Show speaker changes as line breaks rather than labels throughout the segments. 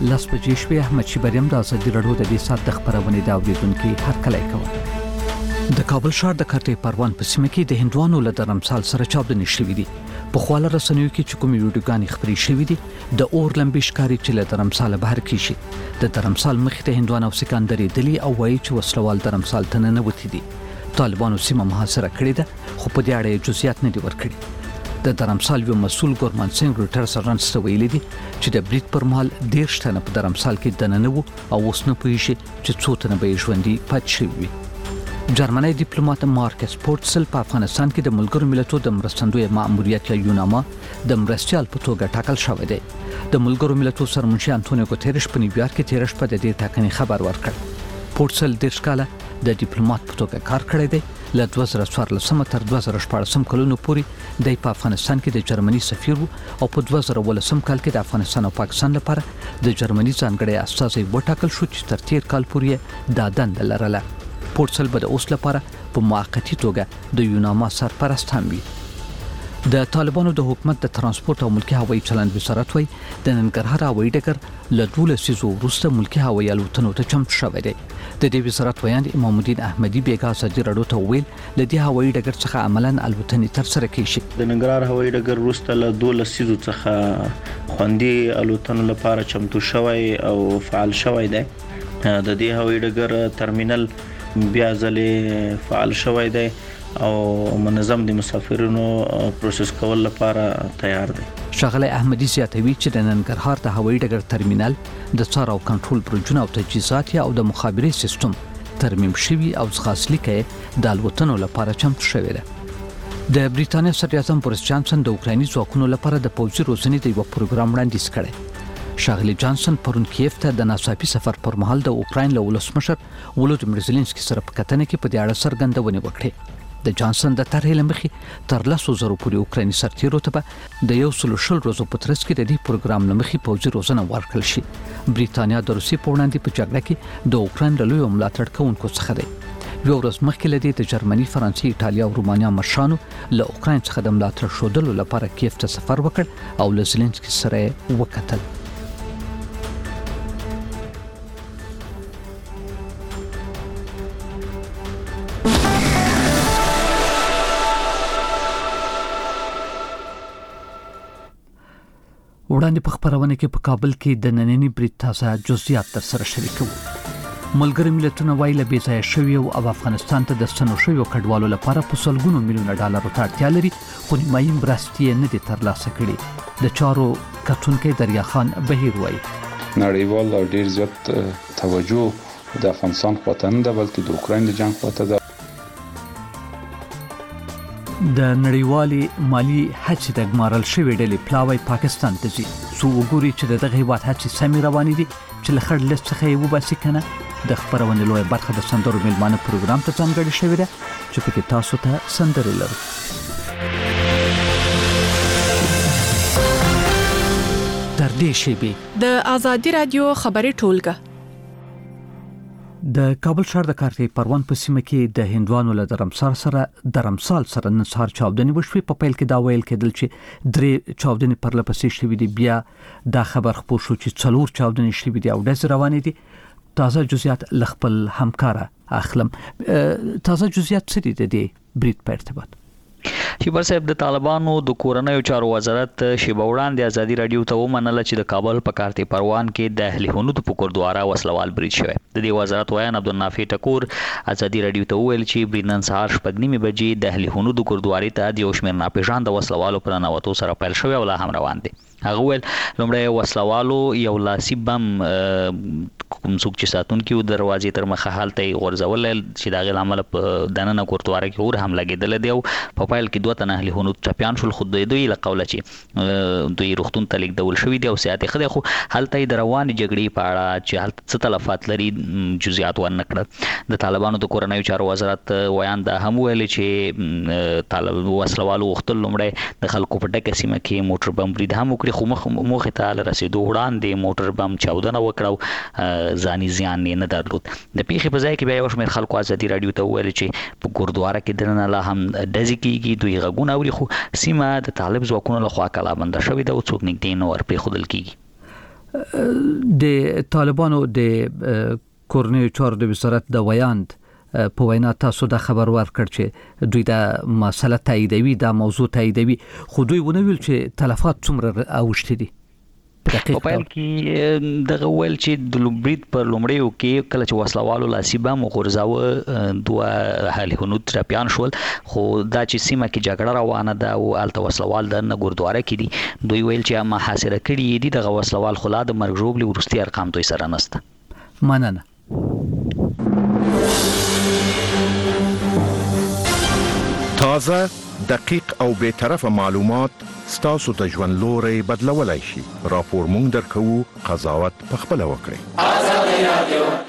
لاس بجې شوې. احمد شیبریم د ازادي راډیو د دې سات د خبرونې دا اوریدونکو هرکلی کوي. د کابل ښار د کارتې پروان په سیمه کې د هندوانو له درمسال سره چاودنې شوې دي. په خواله رسنیو کې چې کومې ویډیوګانې خپرې شوې دي د اور لمبې ښکاري چې له درمسال بهر کیږي. د درمسال مخې ته هندوان او سکندري دلی او وایي چې وسلوال درمسال ته نه وتی دي. طالبانو سیمه محاصره کړې ده خو په دې اړه جزئیات نه دي ورکړي. د درمسال یو مسؤل ګورمان سنگ روټرز اژانس ته ویلي دي چې د بریټ پر مهال 13 تنه په درمسال کې دننه وو او اوس نه پوهیږي چې څو تنه به ژوندۍ پاتې شوي. جرمني ډیپلوماټ مارکس پورتسل په افغانستان کې د ملګرو ملتونو د مرستندوی ماموریت یا یوناما د مرستيال په توګه ټاکل شوی دی. د ملګرو ملتونو سرمنشي انټونیو ګوتریش په نیویارک کې 13 په دې ټاکنې خبر ورکړ. پورتسل د ښکاله د ډیپلوماټ په توګه کار کړی دی. له 2014 تر 2014 کلونو پورې د افغانستان کې د جرمني سفیر او په 2018 کال کې د افغانستان او پاکستان لپاره د جرمني ځانګړي استازي وټاکل شو چې تر تیر کال پورې دا دنده لرله. پورتسل به د اوس لپاره په موقتی توګه د یوناما سرپرست هم وي. د طالبانو د حکومت د ترانسپورت او ملکی هوایي چلند وزارت وایي د ننګرهار هوایي ډګر له 12 سیزو وروسته ملکی هوایي الوتنو ته چمتو شوی دی. د دې وزارت ویاند امام الدین احمدي بیګا ازادي راډیو ته ویل ل دې هوایي ډګر څخه عملاً الوتنې تر سره کیږي.
د ننګرهار هوایي ډګر وروسته له 12 سیزو څخه خوندي الوتنو لپاره چمتو شوی او فعال شوی دی. د دې هوایي ډګر ترمینل بیا ځلې فعال شوی دی او منظم د مسافرونو پروسس کول لپاره تیار دی.
شغله احمدي زیاتوي چې د ننګرهار د هوایي ډګر ترمینل د څار او کنټرول برجونه او تجهیزات او د مخابرې سیستم ترمیم شوی او ځغاسلیکه د الوتنو لپاره چمتو شوی دی. د بریټانیا صدر اعظم بوریس جانسن د اوکرایني ځواکونو لپاره د پوځي روزنې د یو پروګرام وړاندیز کړی. شاغلی جانسن پرون کیف ته د ناڅاپي سفر پر مهال د اوکراین له ولسمشر ولودیمیر زيلنسکي سره په کتنه کې په دې اړه څرګندونه وکړه. د جانسن د طرحې لمخې تر 100,000 پورې اوکرایني سرتیرو ته د 120 ورځو په ترڅ کې د دې پروګرام لمخې پوځي روزنه ورکړل شي. بریټانیا د روسي په وړاندې په جګړه کې د اوکراین له لوی ملاتړ کوونکو څخه دی. یو ورځ مخکې لدی د جرمني، فرانسې، ایټالیا او رومانیا مشرانو له اوکراین څخه د ملاتړ شودلو لپاره کیف ته سفر وکړ او له زيلنسکي سره وکتل. وړاندې په خبرونه کې په کابل کې د نننی بریټ تازه جزئیات تر سره شریکو. ملګری ملتونه وایي له بیځایه شوی او افغانستان ته د ستنو شوی کډوالو لپاره په سلګونو میلیونه ډالر ته اړتیا لري خو نیمایي مرستې نه دي ترلاسه کړي. د چارو کتونکو دریا خان بهیر وایي
نړیوال او ډیر زیات توجه د افغانستان خواته نه ده بلکې د اوکراین د جنگ خواته ده.
د نړیوالي مالی هڅې د ګمارل شوی ډلې پلاوی پاکستان ته ځي سو وګوري چې دغه هیواد هڅې سمې روانې دي چې له خړ لست څخه یې وباسي کنه. د خبرونې لوی برخه د سندرو میلمانه پروګرام ته ځانګړې شوې ده چې پکې تاسو ته سندرې لرو. تر دې شیبې
د ازادي رادیو خبري ټولګه
د کابل ښار د کارتې پروان په سیمه کې د هندوانو له درمسال سره نن سهار چاودنې وشوې. په پیل کې دا ویل کېدل چې 3 چاودنې پرلپسې شوې دي. بیا دا خبر خپور شو چې 4 چاودنې شوې دي او ډز روانې دي. تازه جزئیات لخپل همکارا اخلم. تازه جزئیات څه دي د دې بریټ په ارتباط؟
شیبر صاحب د طالبانو د کورنیو چارو وزارت شیبه وړاندې ازادي رادیو ته ومنله چې د کابل په کارتې پروان کې د اهل هنود په کوردواره وسلوال بریټ شوی. د دې وزارت ویان عبدالنافع ټکور ازادي رادیو ته ویل چې برینن سهار 9:30 بجې د اهل هنود کوردواري ته د یو شمېر ناپېژاند وسلوالو پر ننوتو سره پیل شوی او لا هم روان دي. هغه ول لومړی وسلوالو یو لاسي بم کوم څوک چې ساتونکو دروازې تر مخه حالت غورځول چې دا غل عمل په دننه کوردواره کې اور هم لګیدل دی او په فایل کې دوه تنه اهل هنود چپیان شول. خود دوی له قوله چې دوی روختون تلیک ډول شوی دی او سیاحت خدای خو حالت د روان جګړې په اړه چې حالت څه تلفات لري جزئیات ورنکړه. د طالبانو د کورنیو چارو وزارت ویان دا هم ویل چې طالب وسلوالو وختل لومړی د خلکو په ډکه سیمه کې موټر بم برید هم وکړي خو مخه ته رسیدو وړاندې موټر بم چاودنه وکړو ځاني زیان نه درلود. د پیښې په ځای کې بیا یو شمېر خلکو ازادي رادیو ته ویل چې په ګوردواره کې دننه لا هم ډزې کېږي دوی غږونه اوري خو سیمه د طالب ځواکونو لخوا کلابنده شوې ده او څوک نږدې نه ورپرېښودل کېږي.
د طالبانو د کورنیو چارو د وزارت د ویاند په وینا تاسو د خبر ورکړ چې دوی د مسله تاییدوي د موضوع تاییدوي خو دوی ونه ویل چې تلفات څومره اوښتي دي.
په پیل کې دغه ویل چې د لومړی پر لومړیو کې کله چې وسلوالو لاسیبه مغرزاوه دوه حل هنود راپیان شول خو دا چې سیمه کې جګړه روانه ده او الته وسلوال د ګوردواره کې دي دوی ویل چې محاصره کړي دي دغه وسلوال خلا د مرګ ژوبلي ورستي ارقام دوی سره نسته.
مننه.
تازه دقیق او به طرفه معلومات ستاسو د ژوند لوري بدلولای شي. راپور مونږ درکو، قضاوت پخپله وکړئ.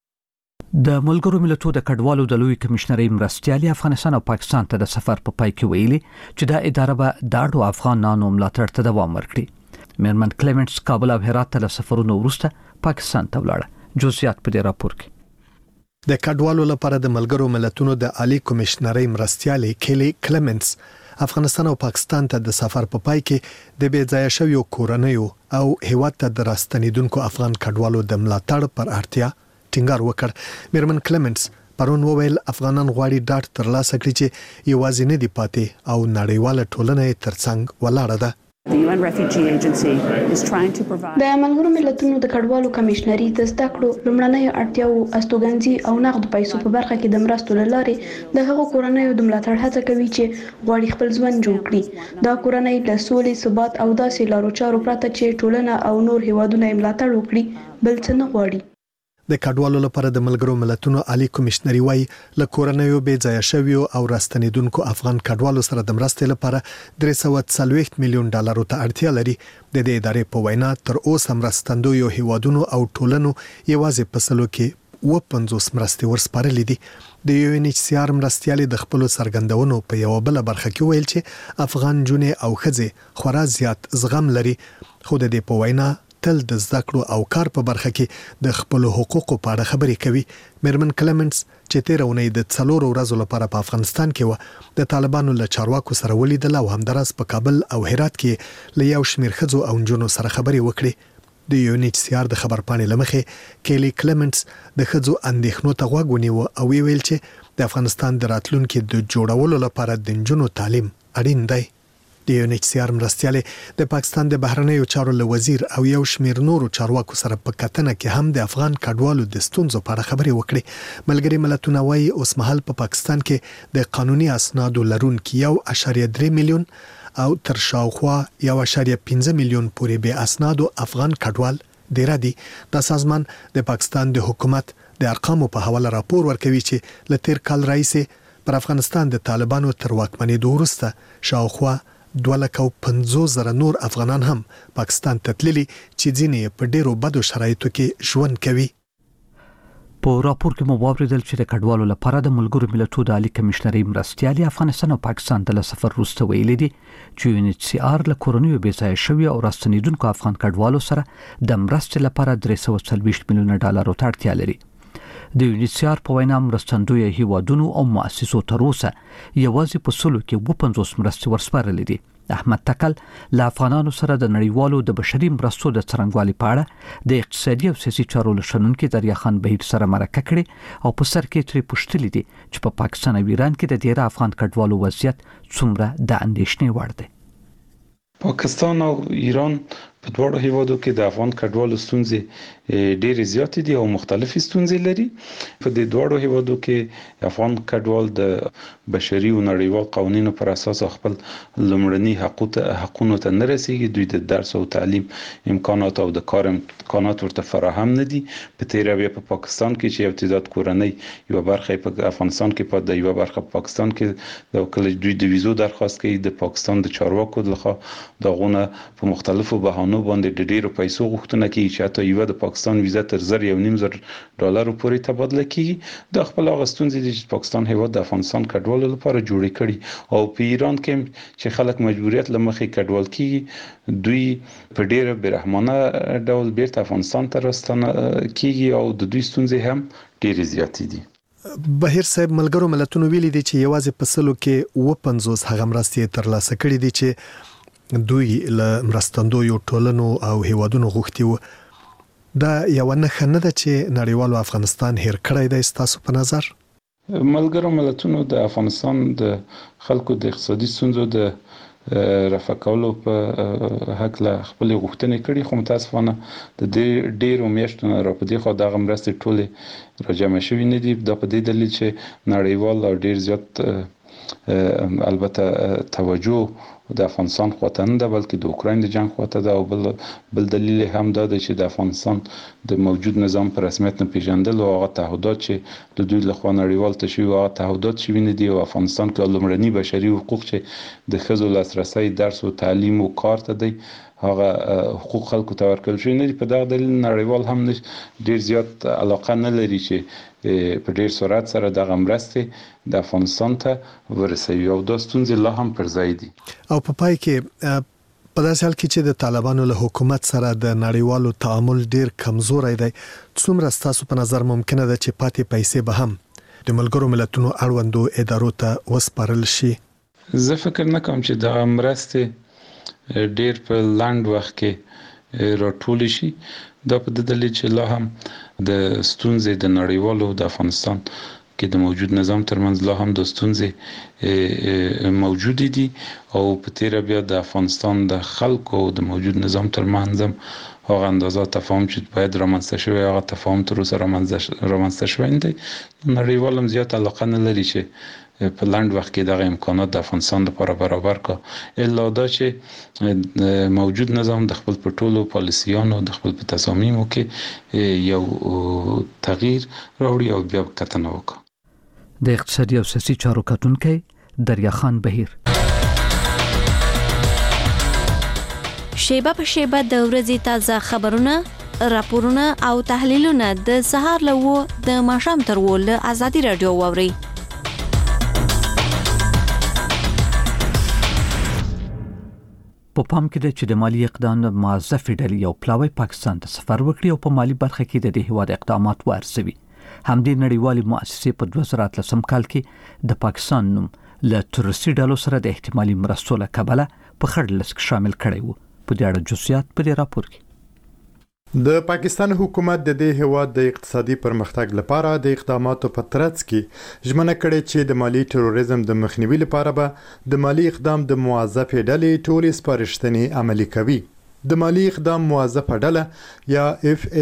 د ملګرو ملتونو د کډوالو د لوی کمشنري مرستيالي افغانستان او پاکستان ته د سفر په پای کې ویلي چې دا اداره به د اړو افغانانو ملاتړ ته دوام ورکړي. میرمن کلیمنټس کابل او هرات ته سفرونه وروسته پاکستان ته ولاړه. جزئیات په دې راپور کې.
د کډوالو لپاره د ملګرو ملتونو د عالی کمشنري مرستيالي کیلی کلیمنټس افغانستان او پاکستان ته د سفر په پای کې د بې ځای شویو کورنیو او هیواد ته د راستنیدونکو افغان کډوالو د ملاتړ پر اړتیا ټینګار وکړ. میرمن کلیمنټس پرون وویل افغانان غواړي ډاټ ترلاسه کړي چې یوازې نه دی پاتې او نړیواله ټولنه ترڅنګ ولاړه ده.
The UN Refugee Agency is trying to provide
د ملګرو ملتونو د کډوالو کمشنري د زده کړو لومړنۍ اړتیاو استوګنځي او نقد پیسو په برخه کې د مرستو لارې د هغو کورنیو د ملاتړ هڅه کوي چې غواړي خپل ژوند جوړ کړي. دا کورنۍ د سولې، ثبات او داسې لارو چارو پرته چې ټولنه او نور هیوادونه یې ملاتړ وکړي بل څه نه غواړي.
د کډوالو لپاره د ملګرو ملتونو عالی کمشنري وايي له کورنیو بې ځای شویو او راستنیدونکو افغان کډوالو سره د مرستې لپاره 340 میلیون ډالرو ته اړتیا لري. د دې ادارې په وینا تر اوسه مرستندویو هیوادونو او ټولنو یوازې په سلو کې 50 مرستې ورسپارلې دي. د UNHCR مرستيالي د خپل سرګندونو په یو بل برخه کې ویل چې افغان جونې او خځې خورا زیات زغم لري. خو د دې په وینا تل د زده کړو او کار په برخه کې د خپل حقوقو په اړه خبرې کوي. میرمن کلیمنټس چې تیر اونۍ د 4 ورځو لپاره په افغانستان کې و د طالبانو له چارواکو سره ولیدل او همدارس په کابل او هرات کې له یو شمېر خځو او نجونو سره خبرې وکړي. د UNHCR د خبرپاڼې لمخې کیلی کلیمنټس د خځو اندېښنو ته غوږ ونیو او ویل چې د افغانستان د راتلونکو د جوړولو لپاره د نجونو تعلیم اړین دی. د UNHCR مرستيالي د پاکستان د بهرنیو چارو له وزیر او یو شمېر نورو چارواکو سره په کتنه کې هم د افغان کډوالو د ستونزو په اړه خبرې وکړې. ملګری ملتونه وايي اوس مهال په پاکستان کې د قانوني اسنادو لرونکو 1.3 میلیون او تر شاوخوا 1.5 میلیون پورې به اسنادو افغان کډوال ډیر دي. د سازمان د پاکستان د حکومت د ارقامو په حواله راپور ورکوي چې ل تیر کال راځي پر افغانستان د طالبانو تر واکمنۍ وروسته شاوخوا 250,000 نور افغانان هم پاکستان ته تللي چې ځینې په ډیرو بدو شرایطو کې ژوند کوي.
په راپور کې مو واوریدل چې د کډوالو لپاره د ملګرو ملتونو د عالی کمشنري مرستيالي افغانستان او پاکستان ته سفر وروسته ویلي دي چې UNHCR له کورنیو بې ځای شویو او راستنیدونکو افغان کډوالو سره د مرستې لپاره 340 میلیون ډالرو ته اړتیا لري. د UNHCR په وینا مرستندوی هیوادونو او مؤسسو تر اوسه یوازې په سلو کې 50 مرستې ورسپارلې دي. احمد تکل له افغانانو سره د نړیوالو د بشري مرستو د څرنګوالي په اړه د اقتصادي او سیاسي چارو لشنونکو دریا خان بهیر سره مرکه کړې او په سر کې ترې پوښتلې دي چې په پاکستان او ایران کې د ډیره افغان کډوالو وضعیت څومره د اندېښنې وړ دی.
پاکستان او ایران په دواړو هیوادو کې د افغان کډوالو ستونزې ډېرې زیاتې دي او مختلفې ستونزې لري. په دې دواړو هیوادو کې افغان کډوال د بشري او نړیوال قوانینو پر اساس خپل لومړني حقوقو ته نه رسیږي. دوی د درس او تعلیم امکانات او د کار امکانات ورته فراهم نه دي. په تیر بیا په پاکستان کې چې یو تعداد کورنۍ یو برخه په افغانستان کې په یو برخه په پاکستان کې د کله دوی د ویزو درخواست کوي د پاکستان د چارواکو لخوا دغونه په مختلفو بهانو باندې ډېرو پیسو غوښتنه کوي چې حتی یو د پاکستان ویزه تر $1.5 پورې تبادله کیږي. د خپل اغستونځي د پاکستان هیواد د افغانستان کډوالو لپاره جوړې کړي او په ایران کې چې خلک مجبوریت لمخې کډوال کیږي دوی په ډېر برحمانه ډول بیرته افغانستان ته راستنه کیږي او د دوی ستونزې هم ډېرې زیاتې دي.
بهیر صاحب ملګرو ملتونو ویلي دي چې یوازې په سلو کې 50 هغه مرستې ترلاسه کړې دي چې دوی له مرستندویو ټولنو او هیوادونو غوښتي وو. دا یو نه خنه ده چې نړیوالو افغانستان هیر کړی دی ستاسو په نظر؟
ملګرو ملتونو د افغانستان د خلکو د اقتصادي ستونزو د رفع کولو په حق له خپل غوښتنې کړي، خو متاسفانه د دې ډیرو میاشتو نه راپدې خو د مرستې ټولې راجمع شوې نه دي. دا په دې دلیل چې نړیوال او ډیر زیات البته توجه د افغانستان خواته نه ده بلکې د اوکراین د جنگ خواته ده، او بل دلیل هم دا دی چې د افغانستان د موجود نظام په رسمیت نه پیژندل او هغه تعهدات چې د دوی لخوا نړیوال ته شوي هغه تعهدات شوي نه دي، او افغانستان کې لومړني بشري حقوق چې د ښځو لاسرسي درس او تعلیم او کار ته دی هغه حقوق خلکو ته ورکړل شوي نه دي. په دغه دلیل نړیوال هم ډیر زیات علاقه نه لري چې په ډیر سرعت سره دغه مرستې د افغانستان ته ورسوي، او دا ستونزې لا هم پر ځای دي.
او په پای کې په داسې حال کې چې د طالبانو له حکومت سره د نړیوالو تعامل ډیر کمزوري دی، څومره ستاسو په نظر ممکنه ده چې پاتې پیسې به هم د ملګرو ملتونو اړوندو ادارو ته وسپارل شي؟
زه فکر نه کوم چې د مرستې ډیر په لاند وخت کې راټول شي. دا په دلیل چې لا هم د ستونزې د نړیوالو د افغانستان کې د موجود نظام ترمنځ لا هم د ستونزې موجود دي، او په تیر بیا د افغانستان د خلکو د موجود نظام ترمنځ هغه اندازه تفاهم چې باید رامنځته شوی هغه تفاهم تر اوسه رامنځته شوی نه دی. نړیوال هم زیات علاقه نه لري چې په لاند وخت کې دغه امکانات د افغانستان لپاره برابر کا، الا دا چې موجود نظام د خپل پټولو پالیسیانو د خپل په تصامیمو کې یو تغییر راوړي او بیا کتنه وکړي.
د اقتصادي او سیاسي چارو کتونکي دریا خان بهیر:
شیبه په شیبه د ورځې تازه خبرونه، راپورونه او تحلیلونه د سهار له د ماښام تر ول ازادي رادیو ووري.
په پام کې ده چې د مالی اقدام موظفې ډلې یو پلاوی پاکستان ته سفر وکړي او په مالی برخه کې د دې هیواد اقدامات وارزوي. همدې نړیوالې مؤسسې په 2013 کال کې د پاکستان نوم له تروریستي ډلو سره د احتمالي مرستو له کبله په خړ لیست کې شامل کړی و. په دې اړه جزئیات په دې راپور کې.
د پاکستان حکومت د دې هیواد د اقتصادي پرمختګ لپاره د اقداماتو په ترڅ کې ژمنه کړې چې د مالی تروریزم د مخنیوي لپاره به د مالی اقدام د موظفې ډلې ټولې سپارښتنې عملي کوي. د مالی اقدام موظفه ډله یا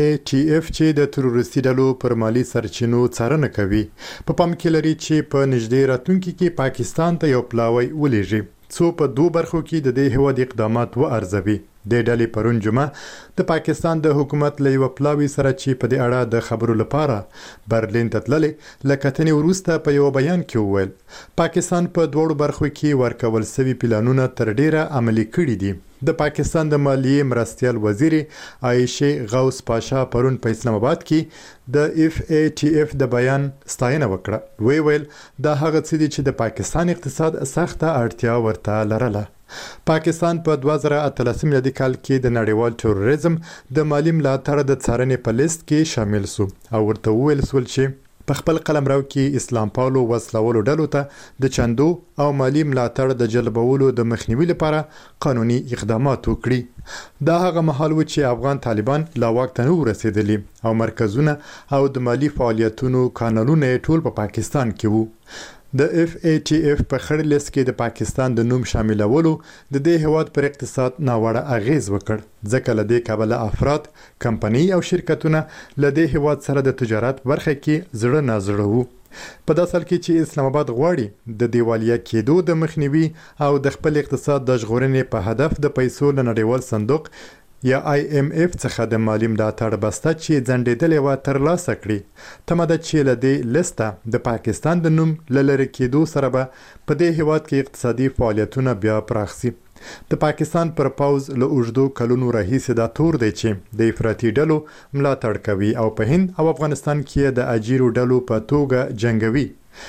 FATF چې د تروریستي ډلو پر مالی سرچینو څارنه کوي په پام کې لري چې په نږدې راتلونکي کې پاکستان ته یو پلاوی ولېږي څو په دوه برخو کې د دې هیواد اقدامات وارزوي. د ډلې پرون جمعه د پاکستان د حکومت له یو پلاوی سره چې په دې اړه د خبرو لپاره برلین ته تللې لکتنې وروسته په یو بیان کې وویل پاکستان په دوړو برخو کې ورکول سوي پلانونه تر ډیره عملي کړي دي. د پاکستان د مالیې مرستیال وزیر عایشه غوث پاشا پرون په اسلام آباد کې د FATF د بیان ستاینه وکړه. ویل دا هغه څه دي چې د پاکستان اقتصاد سخته اړتیا ورته لرله. پاکستان په 2013 میلادي کال کې د نړیوال تروریزم د مالی ملاتړ د څارنې په لیست کې شامل شو او ورته ویل شول چې په خپل قلمرو کې اسلام پالو وسلوالو ډلو ته د چندو او مالی ملاتړ د جلبولو د مخنیوي لپاره قانوني اقدامات وکړي. دا هغه مهال و چې افغان طالبان لا واک ته نه رسیدلي او مرکزونه او د مالی فعالیتونو کانالونه ټول په پاکستان کې وو. د FATF په خړ لیست کې د پاکستان د نوم شاملولو د دې هیواد پر اقتصاد ناوړه اغیز وکړ ځکه له دې کبله افراد، کمپنۍ او شرکتونه له دې هیواد سره د تجارت برخه کې زړه نازړه وو. په داسې حال کې چې اسلام آباد غواړي د دیوالیا کېدو د مخنیوي او د خپل اقتصاد د ژغورنې په هدف د پیسو له نړیوال صندوق یا IMF څخه د مالی ملاتړ بسته چې ځنډېدلې وه ترلاسه کړي. تمه ده چې له دې لیسته د پاکستان د نوم له لرې کېدو سره به په دې هیواد کې اقتصادي فعالیتونه بیا پراخ شي. د پاکستان پر پوز له اوږدو کلونو راهیسې دا تور دی چې د افراطي ډلو ملاتړ کوي او په هند او افغانستان کې د اجیرو ډلو په توګه جنګوي.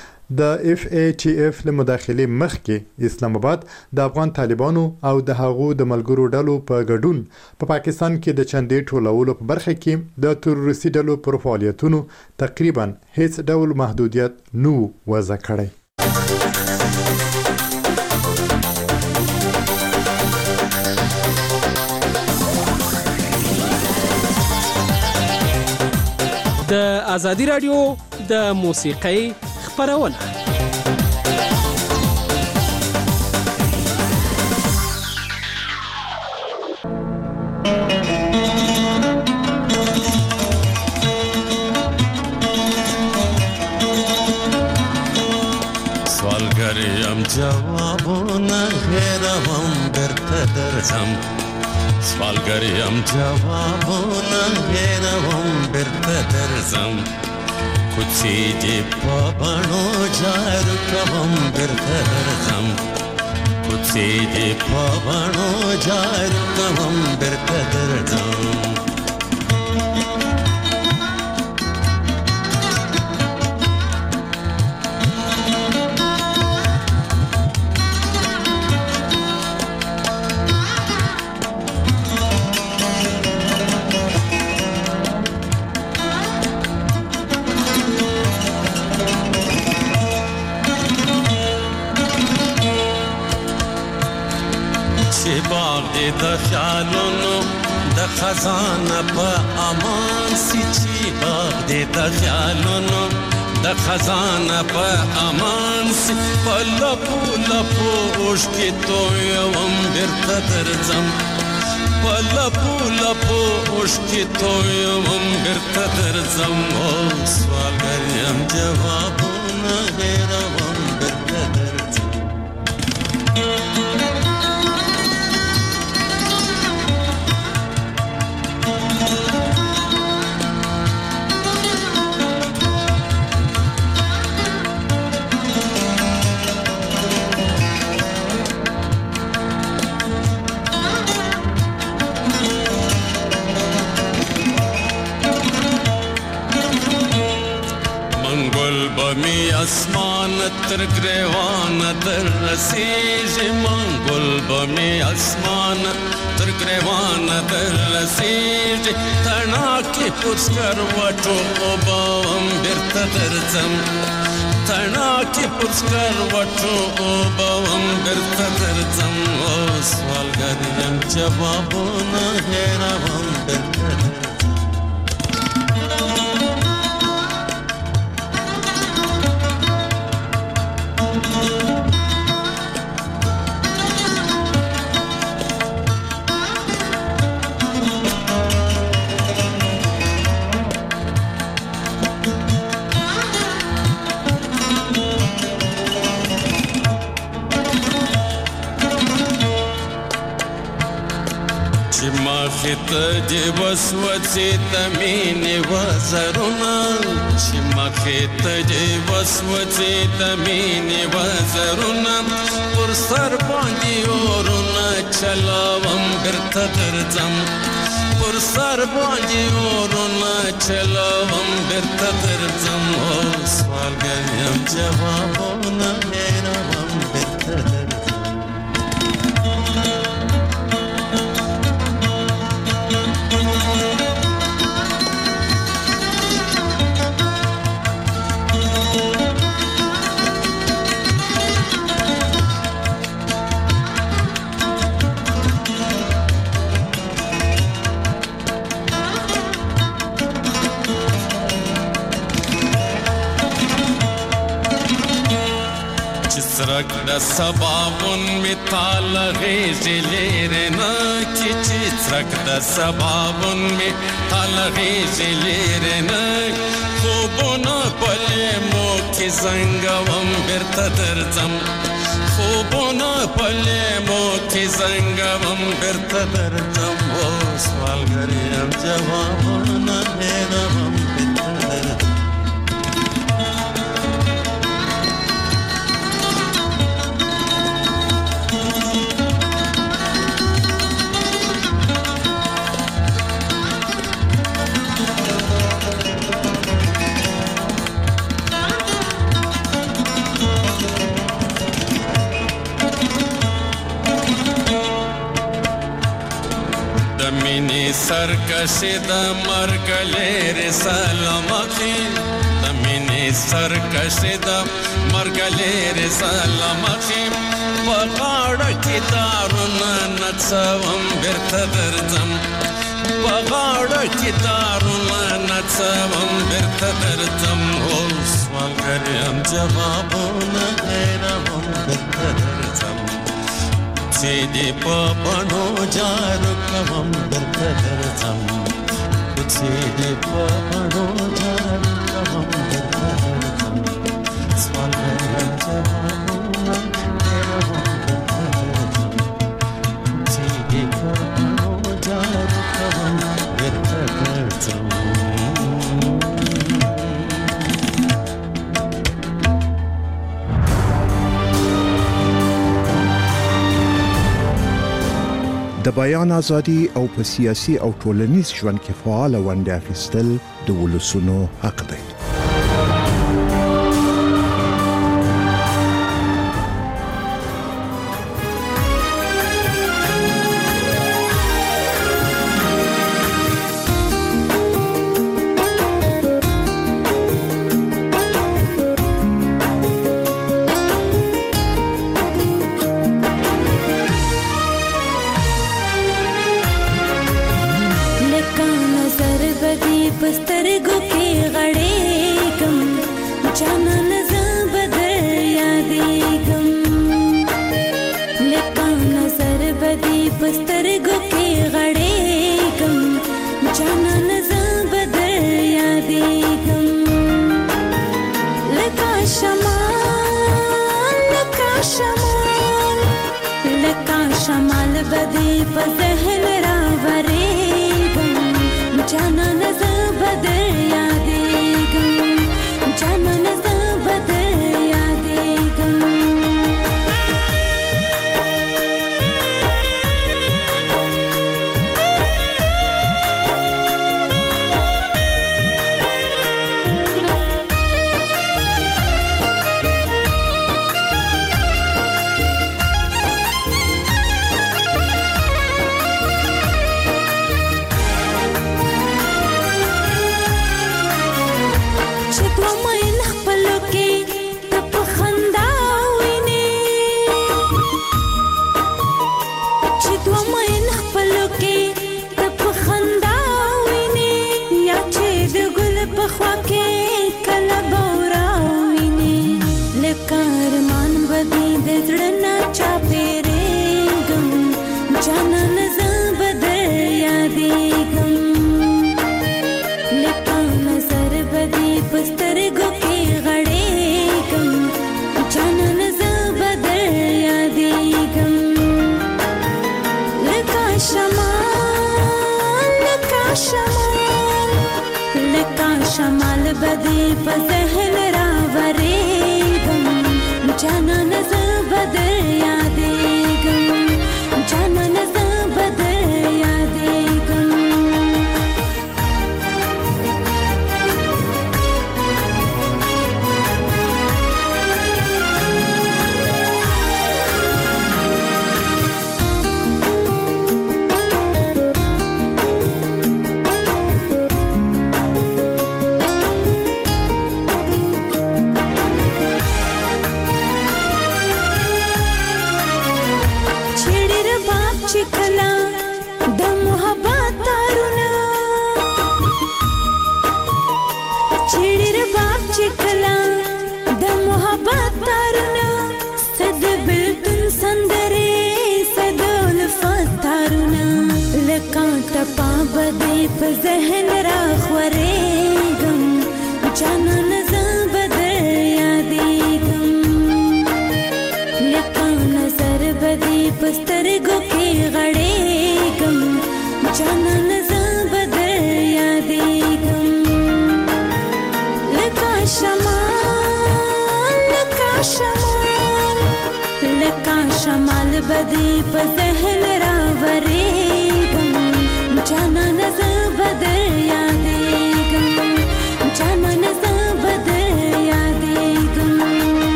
د FATF له مداخلې مخکې اسلام آباد د افغان طالبانو او د هغو د ملګرو ډلو په ګډون په پاکستان کې د چندې ټولولو په برخه کې د تروریستي ډلو پر فعالیتونو تقریبا هیڅ ډول محدودیت نه وضع کړی.
ازادي رادیو د موسیقۍ خبرونه.
سوالگریم جوابونه هیروم برته درزم سوالگریم جوابونه هیروم برته درزم کچی دی پابانو جارو کوم برته درزم کچی دی پابانو جارو کوم برته درزم د خیالونو د خزانه په امان سي چې باغ دې د خیالونو د خزانه په امان سي په لپو لپو اوښکې تویوم بیرته درځم په لپو لپو اوښکې تویوم بیرته درځم او سوالګر یم جوابونه هېروم بیرته درځم بمی اسمان تر گریوان در رسیږي منګل بمی اسمان تر گریوان در رسیږي تنا کې پوسکر وټو وبم بیرته درځم تنا کې پوسکر وټو وبم بیرته درځم او سوالګر یم جوابونه هېروم بیرته مخته دی وسوسې د مینې وزرونه چې مخته دی وسوسې د مینې وزرونه پر سر باندې اورونه چلاوم بیرته درځم پر سر باندې اورونه چلاوم بیرته درځم او سوالګر یم جوابونه هېروم بیرته درځم سرک د سبابون می تال غیزی لیرنا کی چی سرک د سبابون می تال غیزی لیرنا خوبونا پلی مو کی زنگوم بیرته درځم خوبونا پلی مو کی زنگوم بیرته درځم او سوالګر یم جوابونه هېروم بیرته درځم سرکشی د مرګ لري سلامتی د مینې سرکشی د مرګ لري سلامتی په غاړه کې دارونه نڅوم بیرته درځم بغاړه کې دارونه نڅوم بیرته درځم اوس ملګریم جوابونه هېروم بیرته درځم چې دې په بڼو جارو کوم بیرته درځم چې دې په بڼو جارو کوم بیرته درځم ملګریم جوابونه هېروم
د بیان ازادي او په سیاسي او ټولنیز ژوند کې فعال ونډه اخیستل د ولسونو حق دی.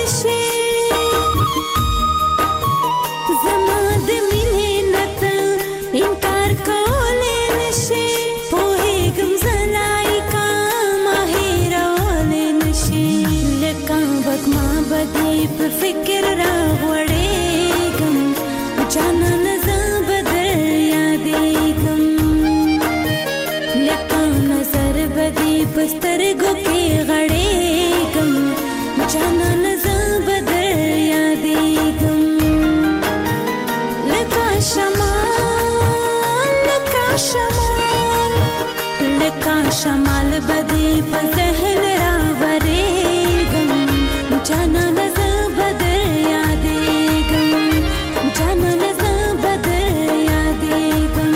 شمال بدی په ذهن راورېږم جانان زه به در یادېږم جانان زه به در یادېږم.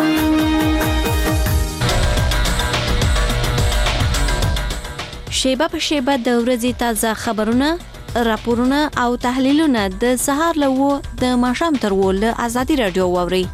شیبه په شیبه د ورځې تازه خبرونه، راپورونه او تحلیلونه د سهار له 9 د ماښام تر 10 له ازادي رادیو واورئ.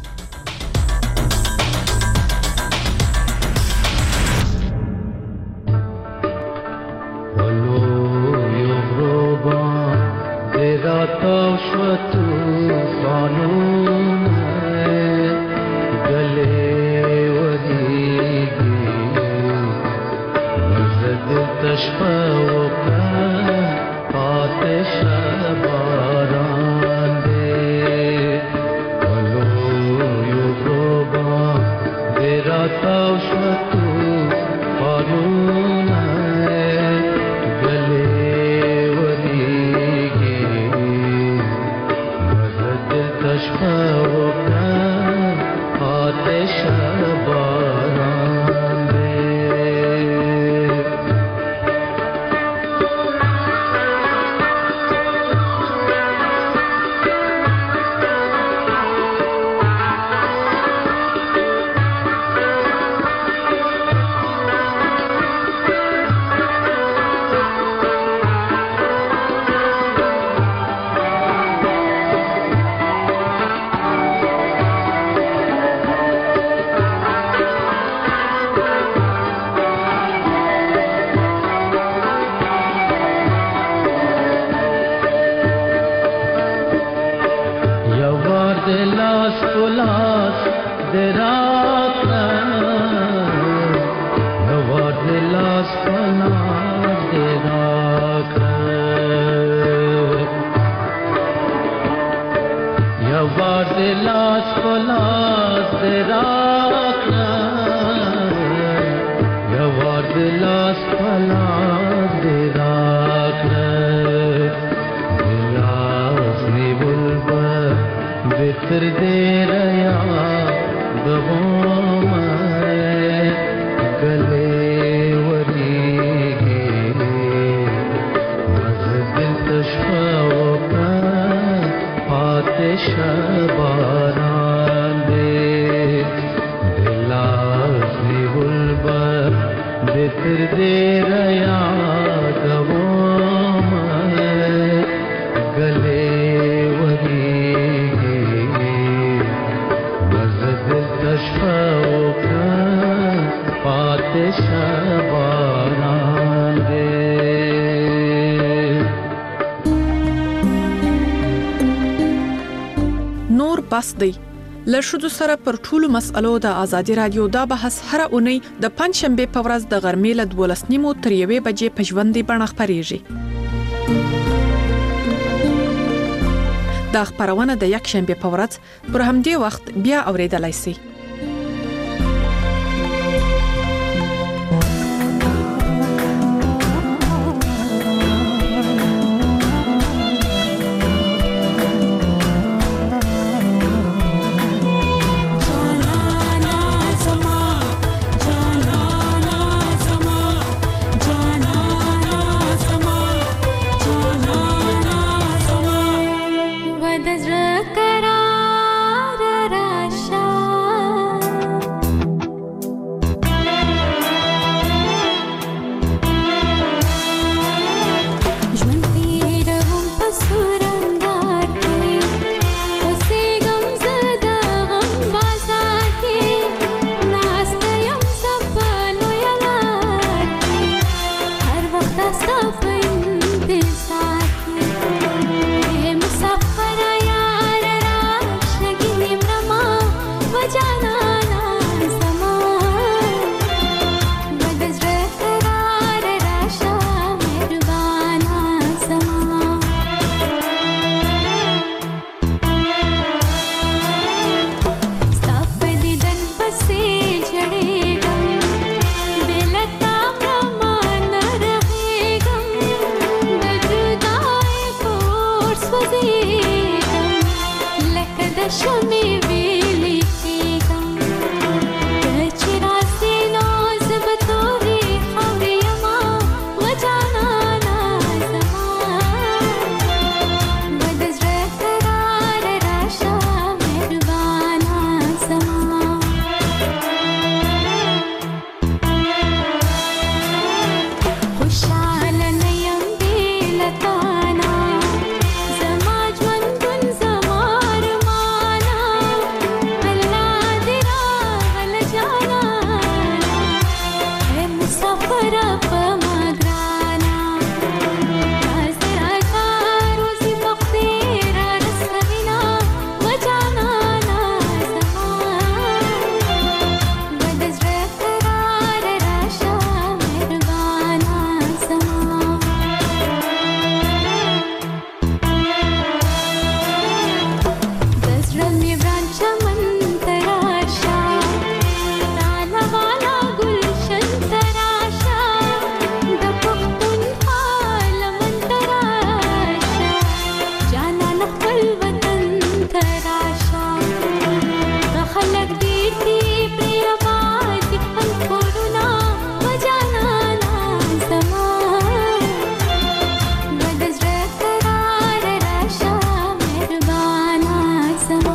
بس دی له شودو سره پر ټولو مسألو د ازادي رادیو دا بحث هر اونۍ د پنځشنبه په ورځ د غرمې له 12:30 تر 1 بجې په ژوندۍ بڼه خپرېږي. دا خبرونه د یک شنبه په ورځ پر همدې وخت بیا اوریدلای شئ.
Rashad وسوځېږم لکه د شمعې ویلې کېږم ته چې راسې نو زه به تورې خاورې یمه و جانانه زما و د زړه قراره راشه مهربانه زما خوشحاله نه یم بې له تانه زما ژوندون زما ارمانه الله دې راغله جانانه ای مسافره په ما ګرانه داسې راشه روزي په خدای را رسوینه و جانانه زما و د زړه قراره راشه مهربانه زما د زړه مې وران چمن ته راشه تاله والا ګلشن ته راشه د پښتونخوا لمن ته راشه جانانه خپل وطن ته راشه د خلک ډېر دي پرې آباد دي خپل کورونه و جانانه زما و د زړه قراره راشه مهربانه زما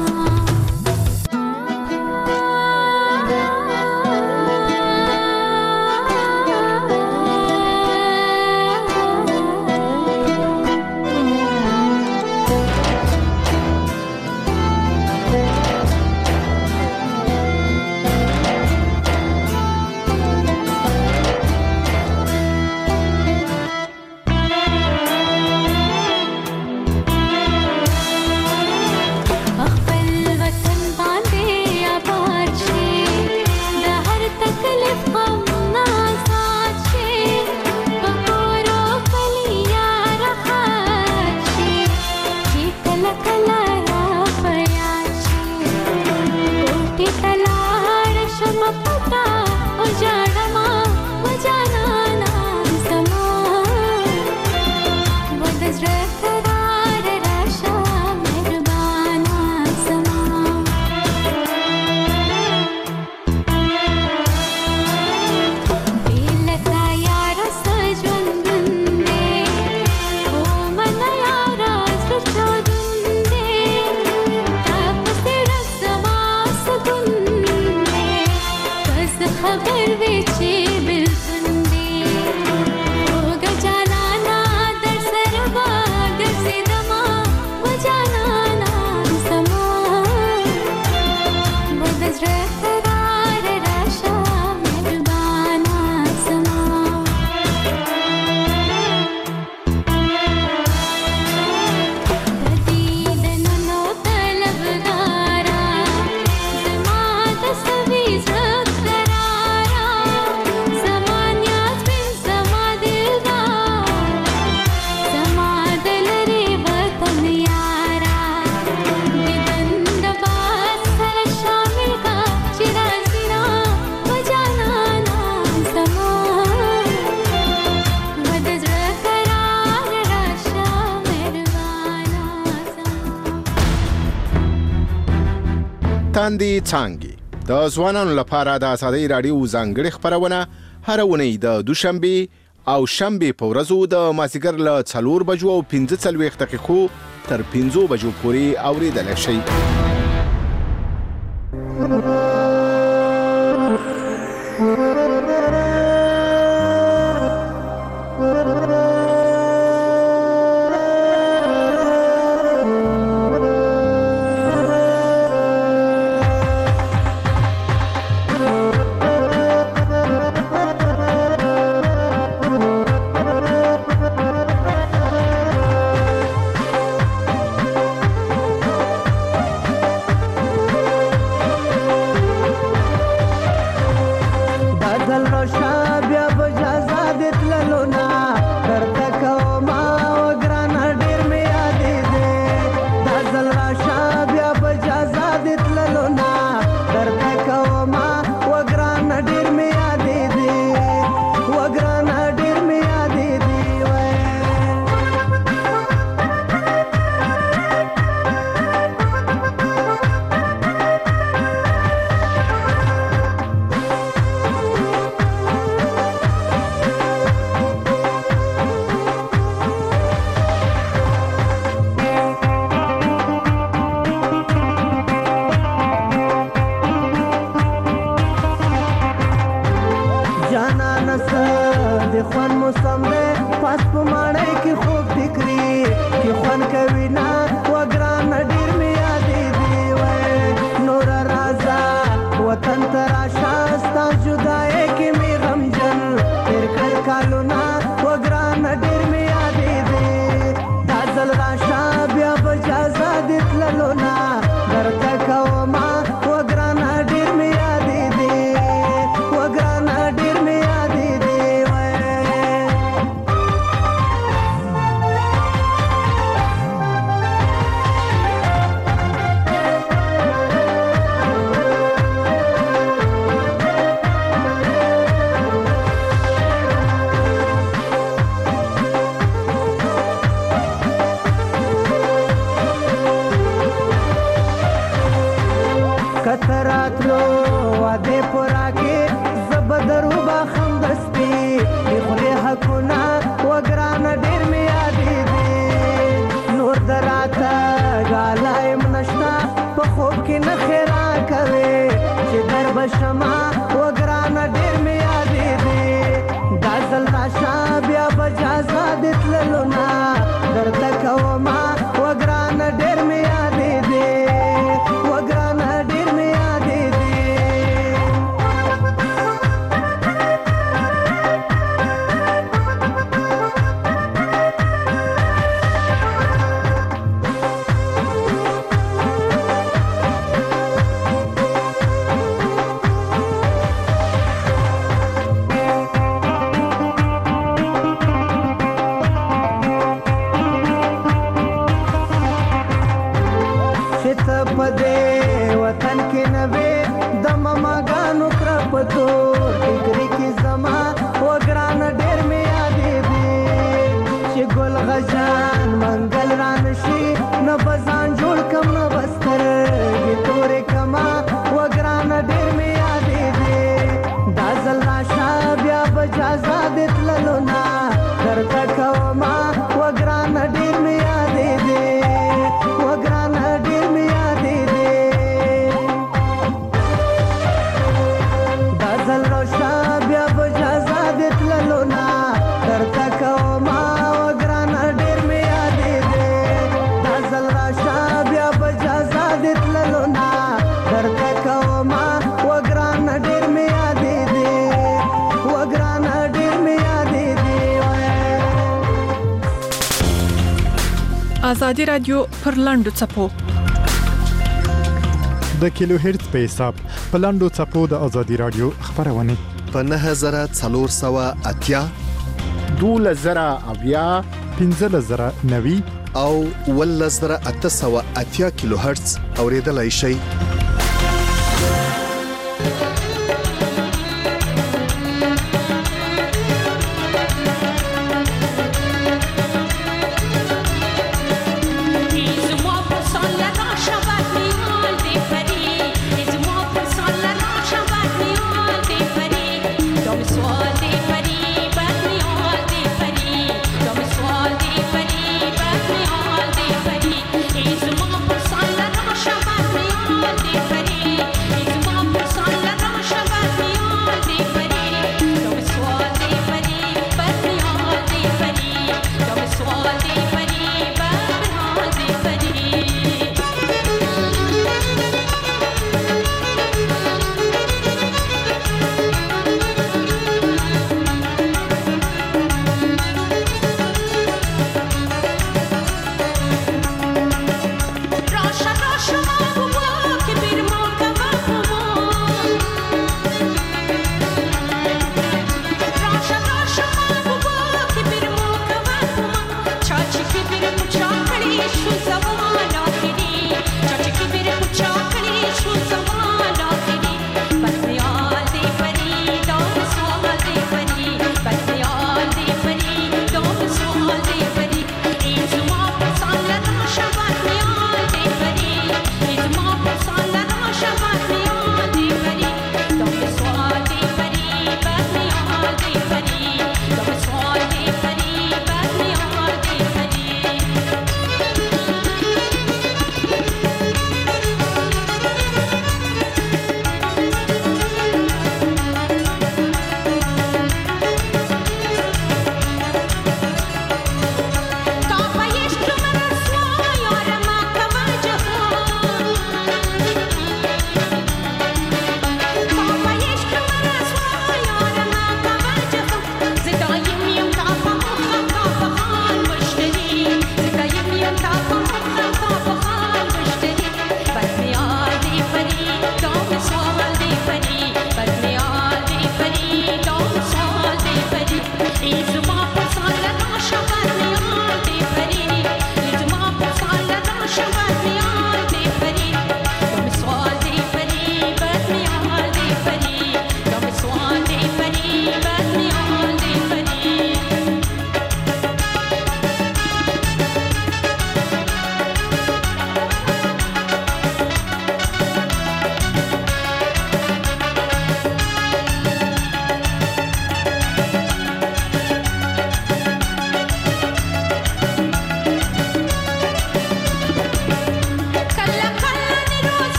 خپل وطن باندې آباد شي د هر تکلیف غم نه آزاد شي په کور او کلي یار ښاد شي چې کله کله را په یاد شي کوټې ته لاړ شم پټه او ژاړمه و جانانه زما و د زړه قراره راشه مهربانه زما بې له تا یاره څه ژوندون دی او منه یاره زړه چاودون دی تا پسې ډک زما سکون دی که زه خبر وې چې بېلتون دی خوږه جانانه در سره به ګرځېدمه و جانانه زما و د زړه قراره راشه مهربانه زما د دیدنونو طلبګاره زما د سوي زړه قراره زما نیاز بین زما دلداره زما د لرې وطن یاره دیدن د باد سره شامل کا چې راځي نه و جانانه زما و د زړه قراره راشه مهربانه زما
تاندې څانګې د ځوانانو لپاره د ازادۍ راډیو ځانګړې خپرونه هر اونۍ د دوشنبه او شنبه په ورځو د مازیګر له 4 بجو او 45 دقیقو تر 5 بجو پورې اوریدل شي.
بیا بجازه دې تللو نه درته کومه وګرانه ډېر مې یادې دي وګرانه ډېر مې یادې دي کتراتلو واده پورا کې زبدرو با خم دستی خپل حقونه وګرانه ډېر مې یادې دي نور دراته غالایم نشتا په خوب کې نه خیرا کوي چې در بشما وګرانه ډېر مې یادې دي دا ځل راشه بیا بجازه دې تللو نه درته کومه وګرانه ډېر مې یادې دي وګرانه ډېر مې یادې دي وطن کې نوې د مماګانو کرپتو ټیکري کې زما وګرانه ډېر مې یادې دي چې ګل غجان منګل رانشي نه بزان جوړ کم نه بستر کې تورې کما وګرانه ډېر مې یادې دي دا ځل راشه بیا بجازه دې تللو نه درته کومه وګرانه ډېر مې یادې دي وګرانه ډېر مې یادې دي ځل راشه بیا بجازه دې تللو نه درته کومه وګرانه ډېر مې یادې دي دا ځل راشه بیا بجازه دې تللو نه درته کومه وګرانه ډېر مې یادې دي وګرانه ډېر مې یادې دي
آزادي رادیو پر لاندو څپو
د کیلو هرتز په حساب په لاندو څپو د آزادي رادیو خبرونه
په 9480
2000
15090
او 1880 کیلو هرتز اوریدلای شئ
Is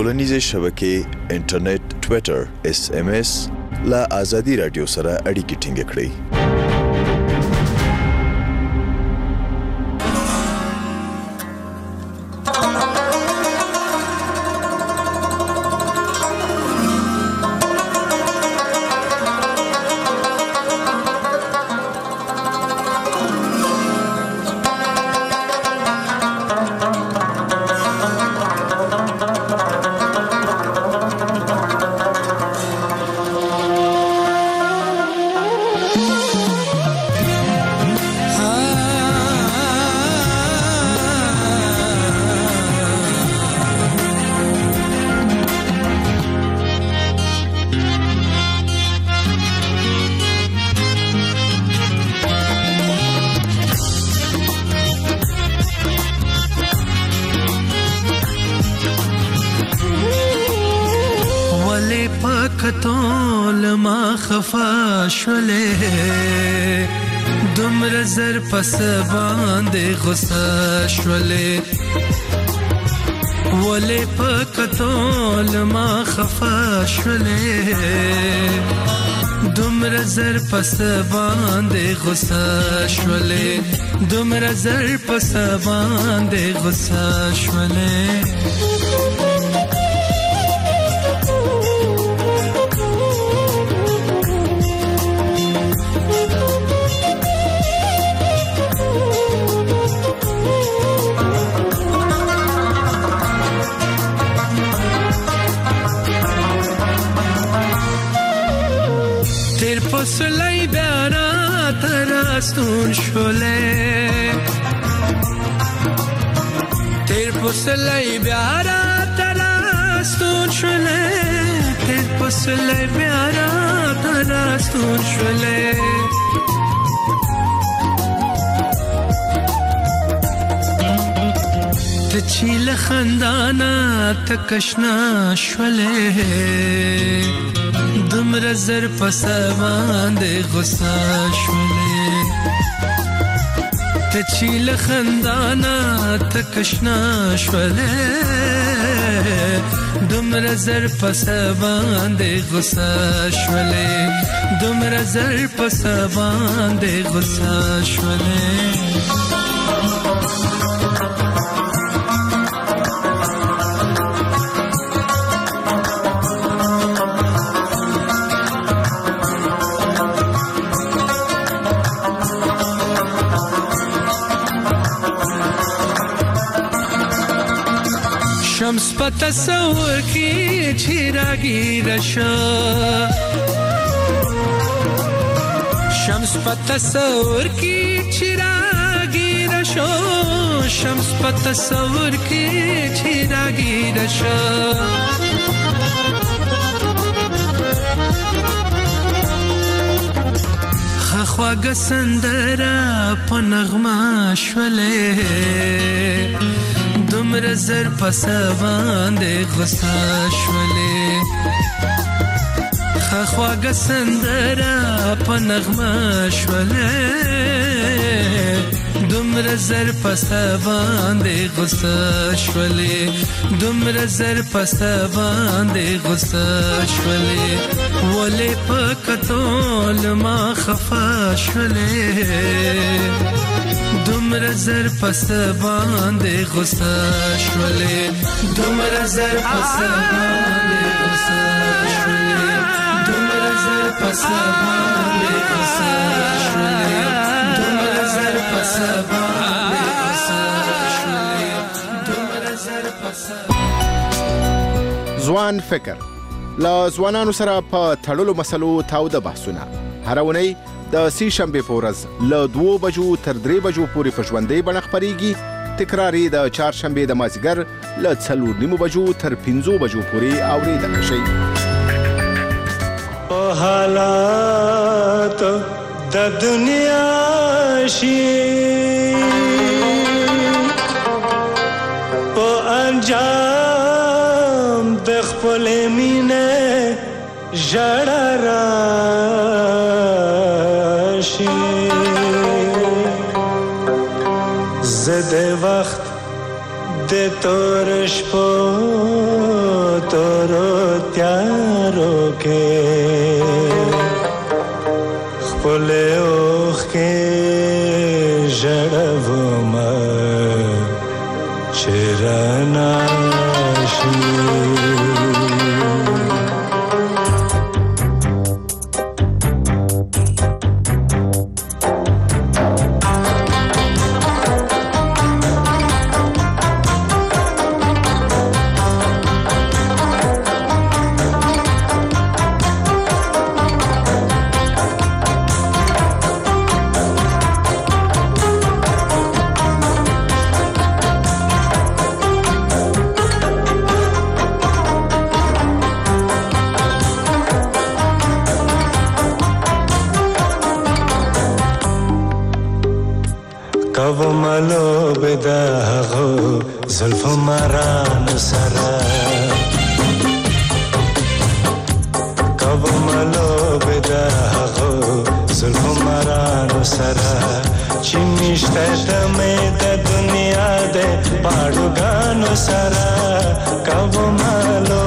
ټولنیزې شبکې انټرنیټ ټوئیټر SMS لا ازادي رادیو سره اړیکې ټینګ کړئ.
دومره زر پس باندې غصه شولې ولې په کتول ما خفه شولې دومره زر پس باندې غصه شولې دومره زر پس باندې غصه شولې
پسلی بیارا تراستون شله تیر پسلی بیارا تراستون شله تیر پسلی بیارا تراستون شله تچیل خندانا تکشنا شله دومره زر پس باندې غصه شولې ته چې له خندانه تکشنا شولې دومره زر پس باندې غصه شولې دومره زر پس باندې غصه شولې شمس په تصور کې چراغیر شو شمس په تصور کې چراغیر شو شمس په تصور کې چراغیر شو خواږه سندره په نغمه شولې دومره زر پس باندې غصه شولې خواږه سندره په نغمه شولې دومره زر پس باندې غصه شولې دومره زر پس باندې غصه شولې ولې په کتول ما خفه شولې دومره زر پس باندې غصه شولې دومره زر پس باندې غصه شولې دومره زر پس باندې غصه شولې دومره زر پس باندې غصه شولې دومره زر پس
ځوان فکر لا ځوانانو سره په تړلو مسلو تاوده بحثونه هر اونۍ د سی شنبه په ورځ له 2 بجو تر 3 بجو پورې په ژوندۍ بڼه خپرېږي تکراري د چهارشنبه د مازدیګر له 4:30 بجو تر 5 بجو پورې اورېدل شي
حالات د دنیا شي په انجام د خپل مینه ژړا راشي زه د وخت د تور شپو
تورو تیارو کې خپل اوخ کې ژړوم چرنا شي زلفو مارانو سره کبو ملو بدا هغو زلفو مارانو سره چې نشته دمې د دنیا د پاړوګانو سره کبو ملو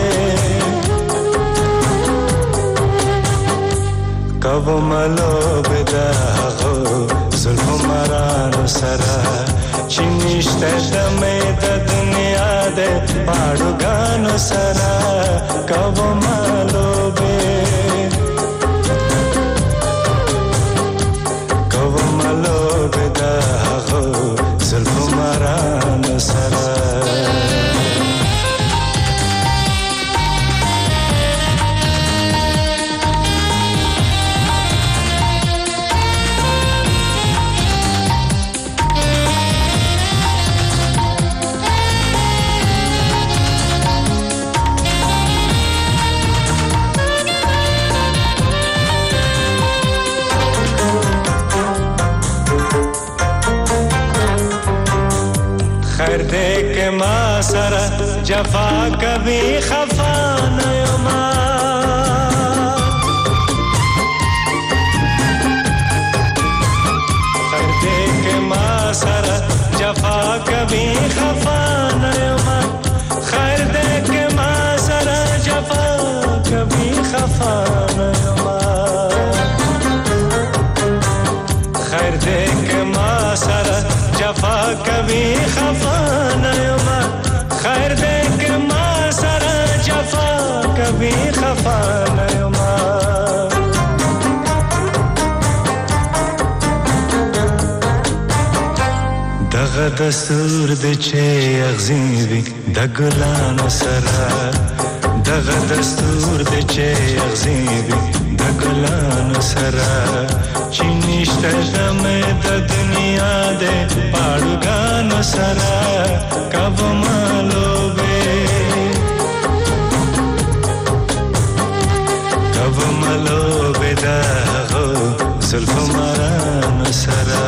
بدا هغو زلفو مارانو سره چې نشته دمې د دنیا د پاړوګانو سره کوو مالوبې د هغو زلفو مارانو سره سره جفا کبھی خفا نیوما خیر دیکھ ما سره جفا کبھی خفا نیوما خیر دیکھ ما سره جفا کبھی خفا نیوما خیر دیکھ ما سره جفا کبھی خفا نیوما خیر دیکھ ما سره جفا کبھی خفا نیوما دغه دستور د چې اغزیوي د ګلانو سره دغه دستور د چې اغزیوي د ګلانو سره چې نشته دمې د دنیا د پاړوګانو سره کبو مالوبې د هغو زلفو مارانو سره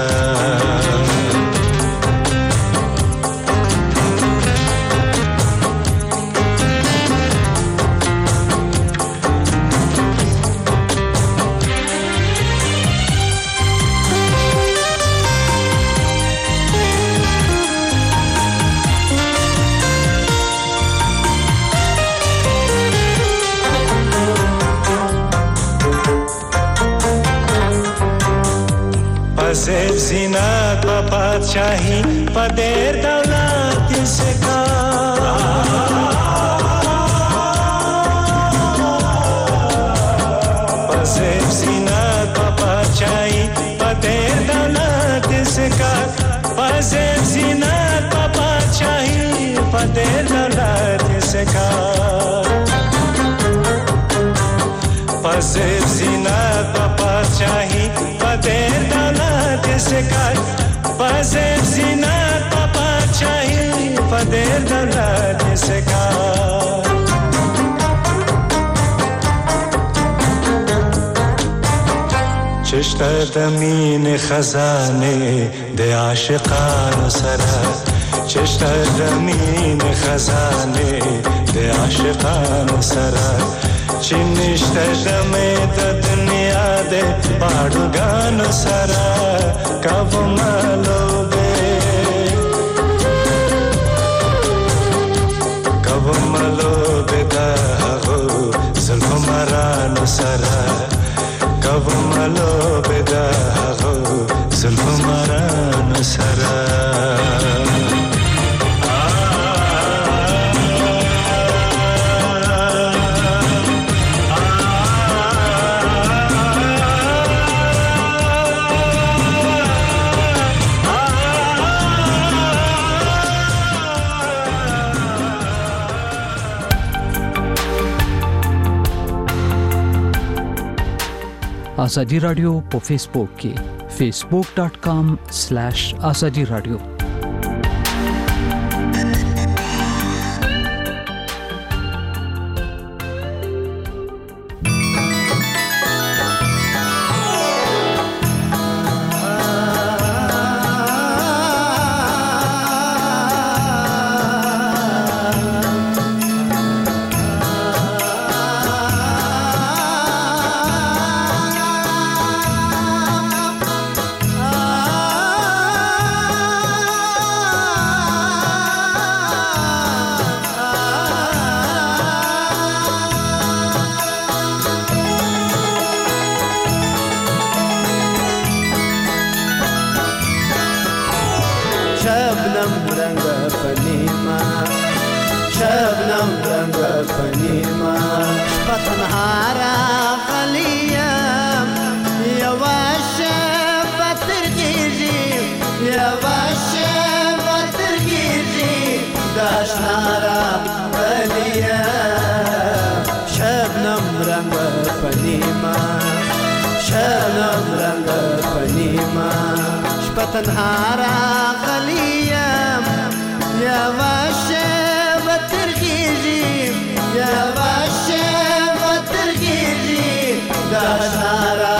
زینت و پادشاهی پدر دولت سکا پسیب زینت و پادشاهی پدر دولت سکا پسیب زینت و پادشاهی پدر دولت سکا پسیب زینت و پادشاهی پدر دولت سکار پسیب زینت و پادشاهی پدر دولت سکار چشت دمین خزانه د عاشقانو سره چشت دمین خزانه د عاشقانو سره چې نشته دمې د دنیا د پاړوګانو سره کوو مالوبې لو بدا هغه زلف مران سره
آزادی رادیو په فیسبوک کې facebook.com/azadi radio
تنهارا غليم يا واشب ترخيجي يا واشب ترخيجي داشارا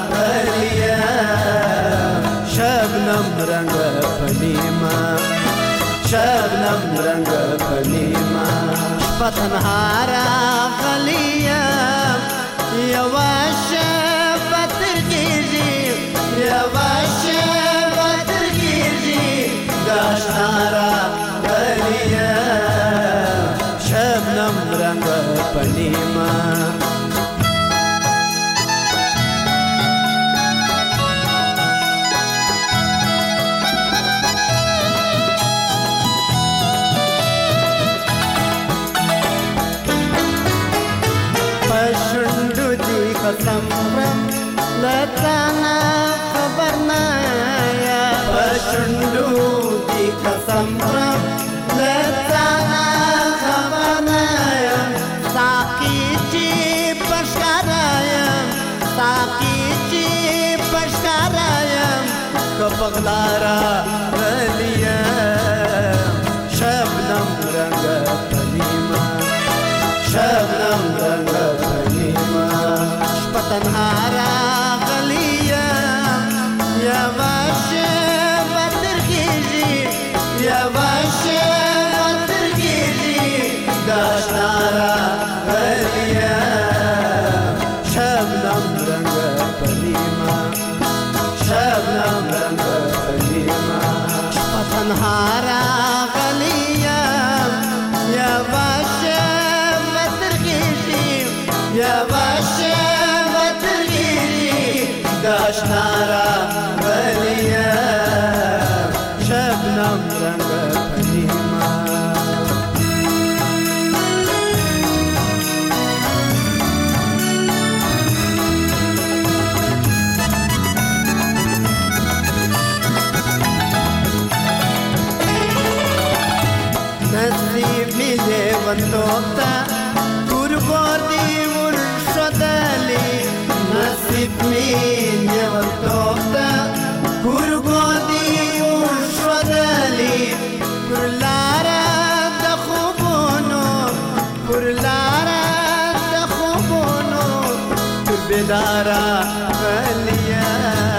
غليم شبنم رنگ فنيما شبنم رنگ فنيما تنهارا غليم يا واشب ترخيجي يا واشب داشتارا غليا شبنم رنگ پنيما پشندو دی قسم لتانا خبرنا یا پشندو قسم لتانا خبرنایم ساقی چی پشکارایم ساقی چی پشکارایم کپغلارا غلیم شبنم رنگ پنیما شبنم رنگ پنیما شپتنهارا غلیم یا واشه يا باشا ترقيجي داشتارا غليا شبنم رنگ پنيما شبنم رنگ پنيما شپتنهارا غليا يا باشا ترقيجي يا باشا ترقيجي داشتارا غليا شبنم رنگ پنیما نصیب می لیوندوتا گرگوردی ورشدلی نصیب می لیوندوتا گرگوردی پرلارا دخوبونو پر بیدارا غلیا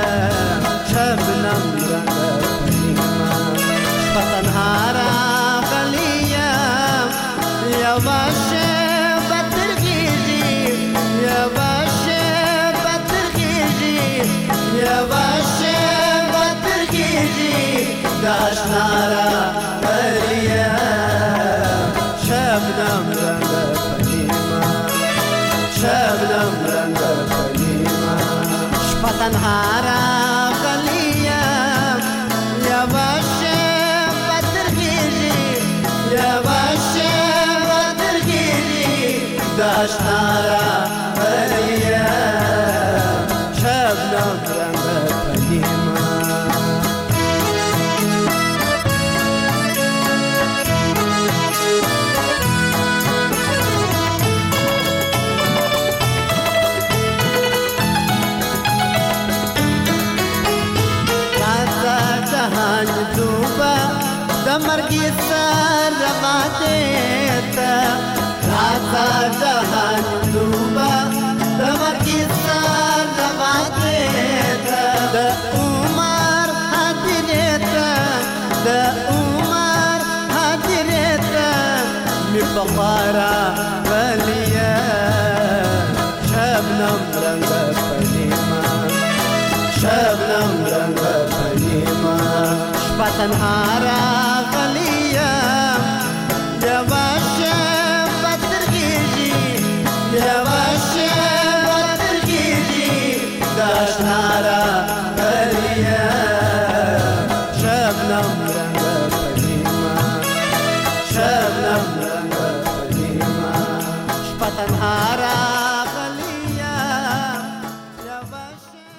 شبنم رنگ پنیما شپتنهارا غلیا یا باشه بترخیجی یا باشه بترخیجی یا باشه بترخیجی داشنارا غلیا شبنم رنگ پنیما شبنم رنگ پنیما تنها راغليه یوه شېبه ترخیږي یوه شېبه ترخیږي د اشنا راغليه شبنم رنګه پنیمه مرګي سر ماته تا راځه جهان دوبا د مرګي سر ماته تا د عمر حاضرې تا د عمر حاضرې تا می بخارا ولیا شبنم رنگ پنیما شبنم رنگ پنیما شپه تنها راغليه یوه شېبه ترخیږي یوه شېبه ترخیږي د اشنا